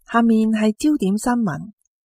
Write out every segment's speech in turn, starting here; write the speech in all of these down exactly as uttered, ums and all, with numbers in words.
下面係焦點新聞。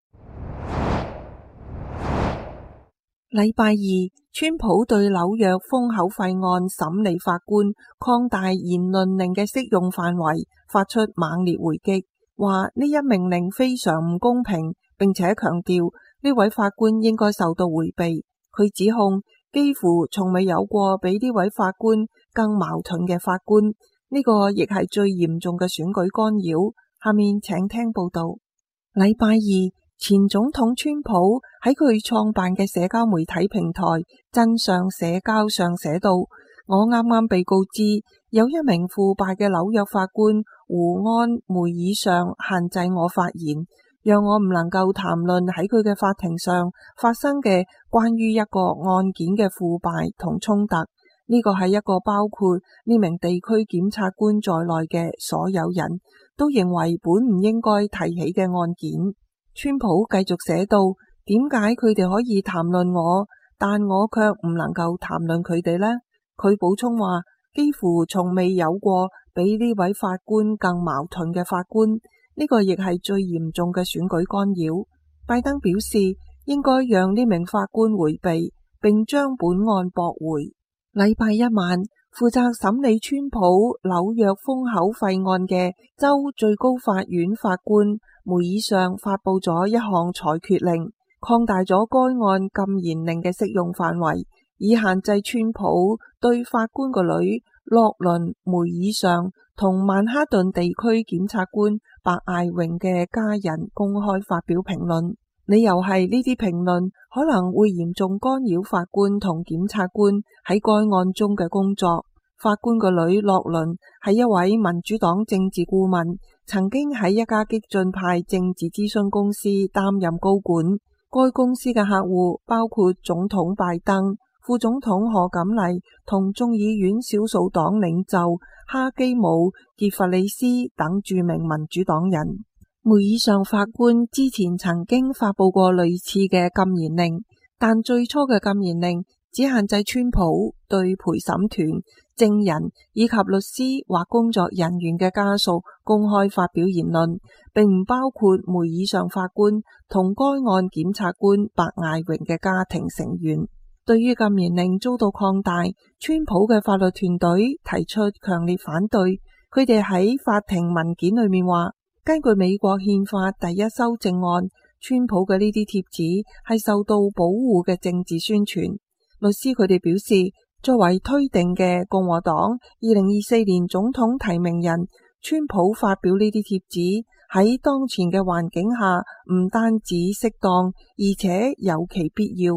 禮拜二，川普對紐約封口費案審理法官擴大言論令嘅適用範圍發出猛烈回擊，話呢一命令非常唔公平，並且強調呢位法官應該受到迴避。佢指控幾乎從未有過比呢位法官更矛盾嘅法官，呢個亦係最嚴重嘅選舉干擾。下面請聽報道。禮拜二，前總統川普喺佢創辦嘅社交媒體平台真相社交上寫道：我啱啱被告知有一名腐敗嘅紐約法官胡安梅爾尚限制我發言，讓我唔能夠談論喺佢嘅法庭上發生嘅關於一個案件嘅腐敗同衝突。呢個係一個包括呢名地區檢察官在內嘅所有人都認為本唔應該提起嘅案件。川普繼續寫道：點解佢哋可以談論我，但我卻唔能夠談論佢哋呢？佢補充話，幾乎從未有過比呢位法官更矛盾嘅法官，呢個亦係最嚴重嘅選舉干擾。拜登表示應該讓呢名法官迴避，並將本案駁回。禮拜一晚，負責審理川普紐約封口費案嘅州最高法院法官梅爾尚發佈咗一項裁決令，擴大咗該案禁言令嘅適用範圍，以限制川普對法官個女洛倫梅爾尚同曼哈頓地區檢察官白艾榮嘅家人公開發表評論。理由係呢啲評論可能會嚴重干擾法官同檢察官喺該案中嘅工作。法官個女洛倫係一位民主黨政治顧問，曾經喺一家激進派政治諮詢公司擔任高管。該公司嘅客戶包括總統拜登、副總統賀錦麗同眾議院少數黨領袖哈基姆傑弗里斯等著名民主黨人。梅爾尚法官之前曾經發佈過類似嘅禁言令，但最初嘅禁言令只限制川普對陪審團、證人以及律師或工作人員嘅家屬公開發表言論，並唔包括梅爾尚法官同該案檢察官白艾榮嘅家庭成員。對於禁言令遭到擴大，川普嘅法律團隊提出強烈反對。佢哋喺法庭文件裏面話，根據美國憲法第一修正案，川普嘅呢啲貼紙係受到保護嘅政治宣傳。律師佢哋表示，作為推定嘅共和黨二零二四年總統提名人，川普發表呢啲貼紙喺當前嘅環境下唔單止適當，而且有其必要。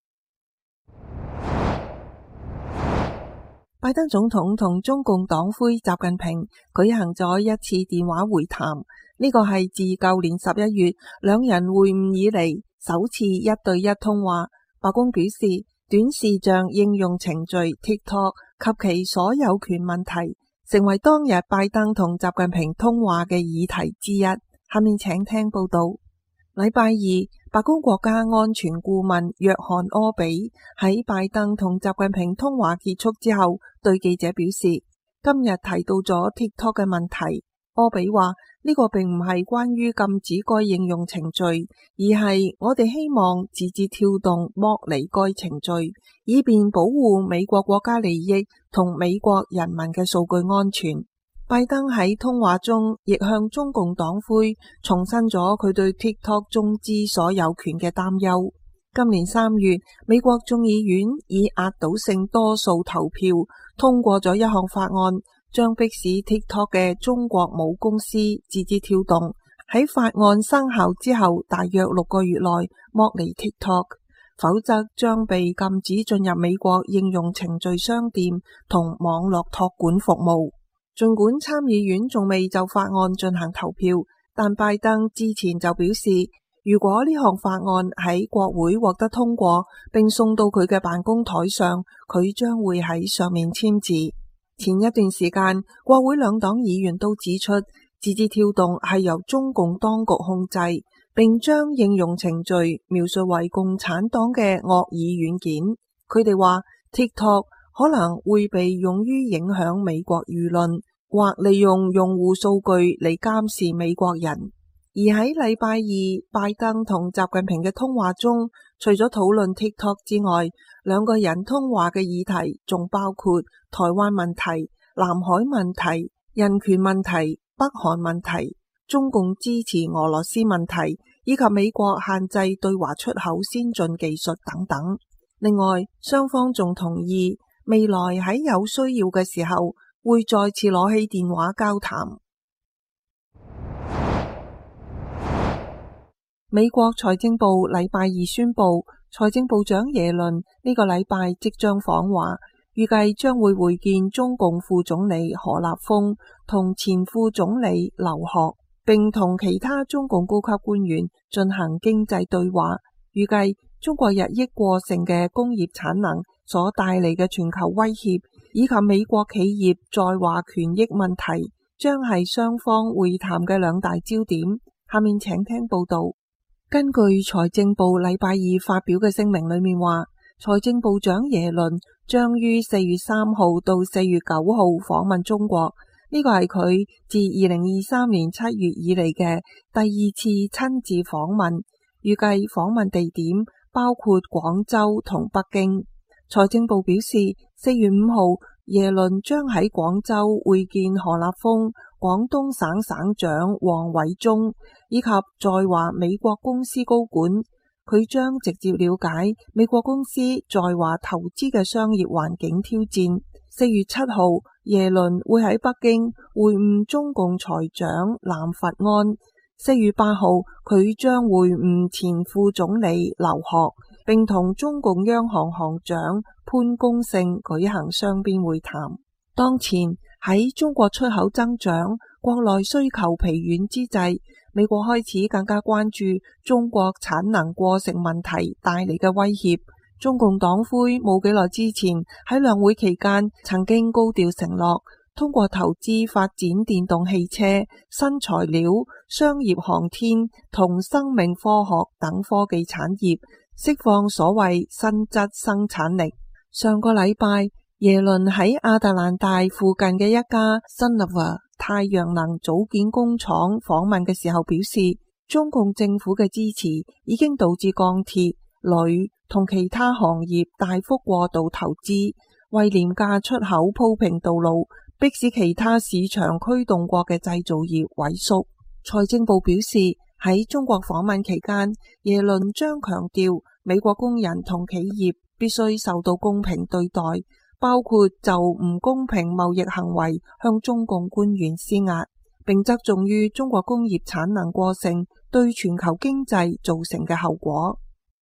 拜登總統同中共黨魁習近平舉行咗一次電話會談，呢個係自舊年十一月兩人會晤以嚟首次一對一通話。白宮表示，短視像應用程序 TikTok 及其所有權問題成為當日拜登同習近平通話嘅議題之一。下面請聽報道。禮拜二，白宮國家安全顧問約翰柯比喺拜登同習近平通話結束之後，對記者表示，今日提到咗 TikTok 嘅問題。柯比話，呢個並唔係關於禁止該應用程序，而係我哋希望字節跳動剝離該程序，以便保護美國國家利益同美國人民嘅數據安全。拜登喺通話中亦向中共黨魁重申咗佢對 TikTok 中資所有權嘅擔憂。今年三月，美國眾議院以壓倒性多數投票通過咗一項法案，將迫使 TikTok 嘅中國母公司字節跳動喺法案生效之後大約六個月內剝離 TikTok， 否則將被禁止進入美國應用程序商店同網絡託管服務。儘管參議院仲未就法案進行投票，但拜登之前就表示，如果呢項法案喺國會獲得通過並送到佢嘅辦公台上，佢將會喺上面簽字。前一段時間，國會兩黨議員都指出，字節跳動係由中共當局控制，並將應用程序描述為共產黨嘅惡意軟件。佢哋話 TikTok 可能會被用於影響美國輿論，或利用用戶數據嚟監視美國人。 而喺禮拜二，拜登同習近平嘅通話中，除咗討論 TikTok 之外，兩個人通話嘅議題仲包括台灣問題、南海問題、人權問題、北韓問題、中共支持俄羅斯問題，以及美國限制對華出口先進技術等等。另外，雙方仲同意未來喺有需要嘅時候會再次攞起電話交談。美國財政部禮拜二宣布，財政部長耶倫呢個禮拜即將訪華，預計將會會見中共副總理何立峰同前副總理劉鶴，並同其他中共高級官員進行經濟對話。預計中國日益過剩嘅工業產能所帶嚟嘅全球威脅，以及美國企業在華權益問題，將係雙方會談嘅兩大焦點。下面請聽報道。根據財政部禮拜二發表嘅聲明裏面話，財政部長耶倫將於四月三號到四月九號訪問中國，呢個係佢自二零二三年七月以嚟嘅第二次親自訪問，預計訪問地點包括廣州同北京。財政部表示，四月五號耶倫將喺廣州會見何立峰、廣東省省長王偉中以及在華美國公司高管，佢將直接了解美國公司在華投資嘅商業環境挑戰。四月七號，耶倫會喺北京會晤中共財長藍佛安。四月八號，佢將會晤前副總理劉鶴，並同中共央行行長潘功勝舉行雙邊會談。當前喺中國出口增長、國內需求疲軟之際，美國開始更加關注中國產能過剩問題帶嚟嘅威脅。中共黨魁冇幾耐之前喺兩會期間曾經高調承諾，通過投資發展電動汽車、新材料、商業航天同生命科學等科技產業，釋放所謂新質生產力。上個禮拜，耶倫喺亞特蘭大附近嘅一家 Sunnova 太陽能組件工廠訪問嘅時候表示，中共政府嘅支持已經導致鋼鐵、鋁同其他行業大幅過度投資，為廉價出口鋪平道路，迫使其他市場驅動國嘅製造業萎縮。財政部表示，喺中國訪問期間，耶倫將強調美國工人同企業必須受到公平對待，包括就唔公平貿易行為向中共官員施壓，並側重於中國工業產能過剩對全球經濟造成嘅後果。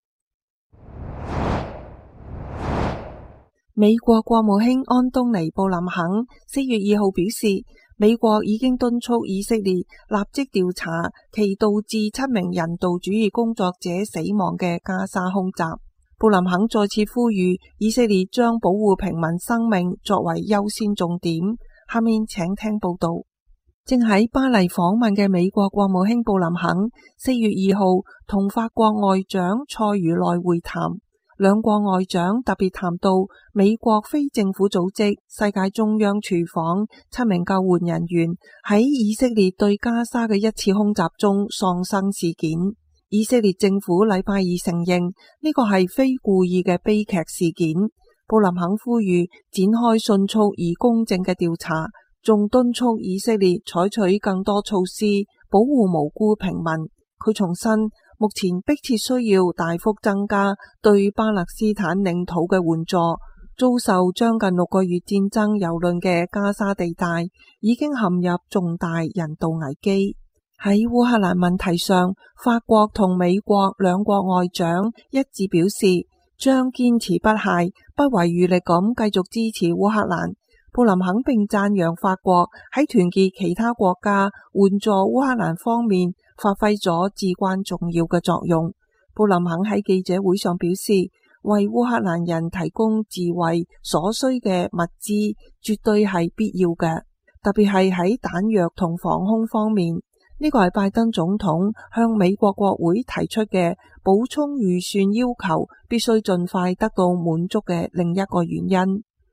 美國國務卿安東尼布林肯四月二號表示，美國已經敦促以色列立即調查其導致七名人道主義工作者死亡嘅加沙空襲。布林肯再次呼籲以色列將保護平民生命作為優先重點。下面請聽報道。正喺巴黎訪問嘅美國國務卿布林肯四月二號同法國外長塞茹內會談。兩國外長特別談到美國非政府組織世界中央廚房七名救援人員喺以色列對加沙嘅一次空襲中喪生事件。以色列政府禮拜二承認呢個係非故意嘅悲劇事件。布林肯呼籲展開迅速而公正嘅調查，仲敦促以色列採取更多措施保護無辜平民。佢重申，目前迫切需要大幅增加對巴勒斯坦領土嘅援助。遭受將近六個月戰爭蹂躪嘅加沙地帶已經陷入重大人道危機。喺烏克蘭問題上，法國同美國兩國外長一致表示，將堅持不懈、不遺餘力咁繼續支持烏克蘭。布林肯並讚揚法國喺團結其他國家援助烏克蘭方面發揮咗至關重要嘅作用。布林肯喺記者會上表示，為烏克蘭人提供自衛所需嘅物資絕對係必要嘅，特別係喺彈藥同防空方面。呢個係拜登總統向美國國會提出嘅補充預算要求必須盡快得到滿足嘅另一個原因。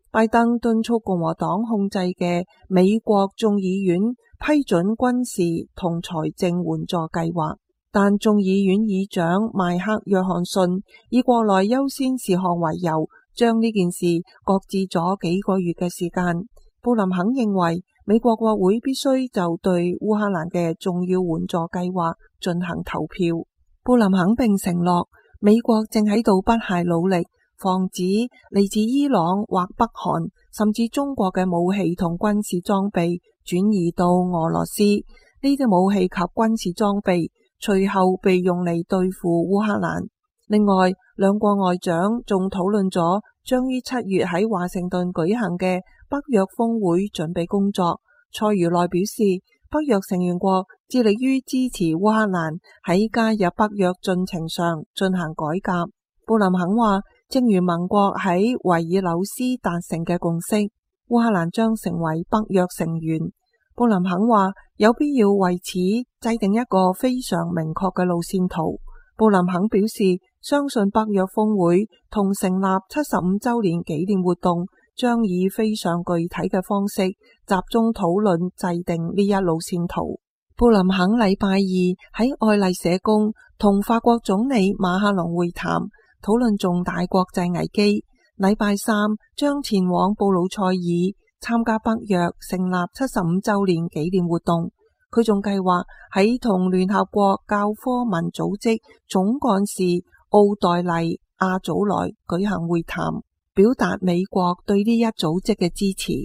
拜登敦促共和黨控制嘅美國眾議院批准軍事同財政援助計劃，但眾議院議長邁克約翰遜以國內優先事項為由，將呢件事擱置咗幾個月嘅時間。布林肯認為美國國會必須就對烏克蘭嘅重要援助計劃進行投票。布林肯並承諾美國正喺度不懈努力，防止嚟自伊朗或北韓甚至中國嘅武器同軍事裝備轉移到俄羅斯。呢啲武器及軍事裝備隨後被用嚟對付烏克蘭。另外，兩國外長仲討論咗將於七月喺華盛頓舉行嘅北約峰會準備工作。蔡如內表示，北約成員國致力於支持烏克蘭喺加入北約進程上進行改革。布林肯話，正如盟國喺維爾紐斯達成嘅共識，烏克蘭將成為北約成員。布林肯話，有必要為此制定一個非常明確嘅路線圖。布林肯表示，相信北約峰會同成立七十五週年紀念活動將以非常具體嘅方式集中討論制定呢一路線圖。布林肯禮拜二喺愛麗舍宮同法國總理馬克龍會談，討論重大國際危機。禮拜三將前往布魯塞爾參加北約成立七十五週年紀念活動。佢仲計劃喺同聯合國教科文組織總幹事奧黛麗亞祖萊舉行會談，表達美國對呢一組織嘅支持。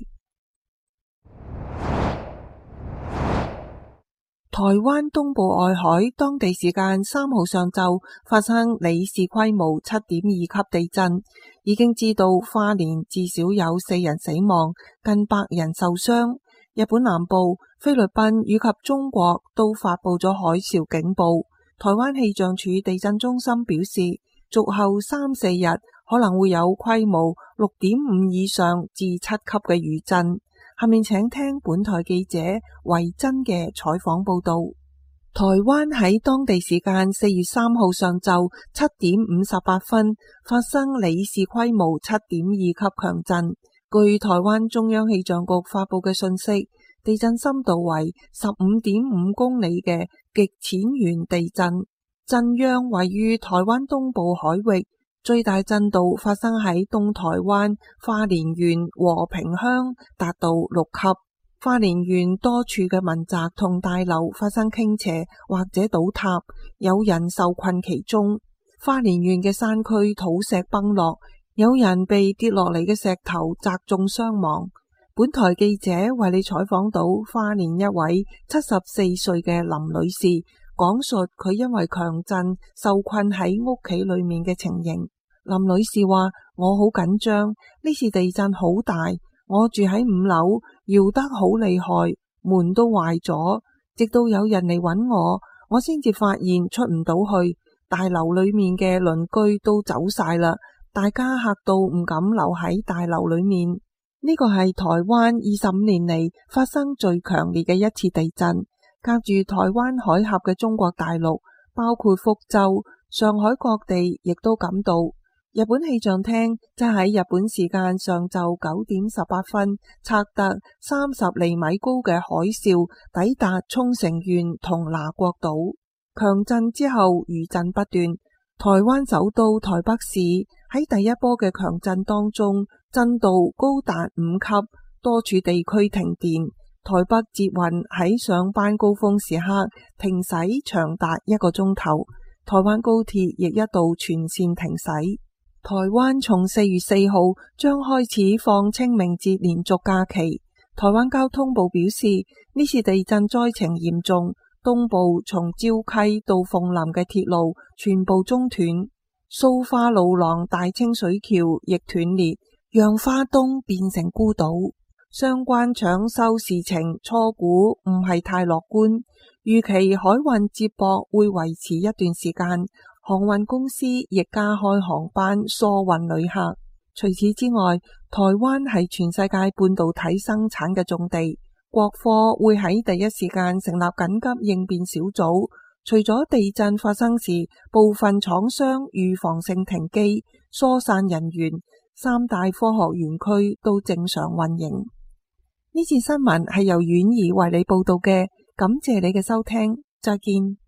台灣東部外海當地時間三號上晝發生里氏規模七點二級地震，已經知道花蓮至少有四人死亡，近百人受傷。日本南部、菲律賓以及中國都發佈咗海嘯警報。台灣氣象署地震中心表示，續後三四日可能會有規模六點五以上至七級嘅餘震。下面請聽本台記者維珍嘅採訪報道。台灣喺當地時間四月三號上晝七點五十八分發生里氏規模七點二級強震。據台灣中央氣象局發佈嘅信息，地震深度為十五點五公里嘅極淺源地震，震央位於台灣東部海域，最大震度發生喺東台灣花蓮縣和平鄉，達到六級。花蓮縣多處嘅民宅同大樓發生傾斜或者倒塌，有人受困其中。花蓮縣嘅山區土石崩落，有人被跌落嚟嘅石頭砸中傷亡。本台記者為你採訪到花蓮一位七十四歲嘅林女士，講述佢因為強震受困喺屋企裏面嘅情形。林女士話：我好緊張，呢次地震好大，我住喺五樓，搖得好厲害，門都壞咗，直到有人嚟揾我，我先至發現出唔到去。大樓裏面嘅鄰居都走晒啦。大家嚇到唔敢留喺大樓裏面。呢個係台灣二十五年嚟發生最強烈嘅一次地震。隔住台灣海峽嘅中國大陸，包括福州、上海各地，亦都感到。日本氣象廳即喺日本時間上晝九點十八分測得三十厘米高嘅海嘯抵達沖繩縣同拿國島。強震之後餘震不斷。台灣首都台北市喺第一波嘅強震當中，震度高達五級，多處地區停電。台北捷運喺上班高峰時刻停駛長達一個鐘頭，台灣高鐵亦一度全線停駛。台灣從四月四號將開始放清明節連續假期。台灣交通部表示，呢次地震災情嚴重。東部從礁溪到鳳林嘅鐵路全部中斷，蘇花路廊大清水橋亦斷裂，讓花東變成孤島。相關搶修事情初估唔係太樂觀，預期海運接駁會維持一段時間，航運公司亦加開航班疏運旅客。除此之外，台灣係全世界半導體生產嘅重地。國科會喺第一時間成立緊急應變小組，除咗地震發生時部分廠商預防性停機疏散人員， 三大科學園區都正常運營。呢次新聞係由婉兒為你報道嘅，感謝你嘅收聽，再見。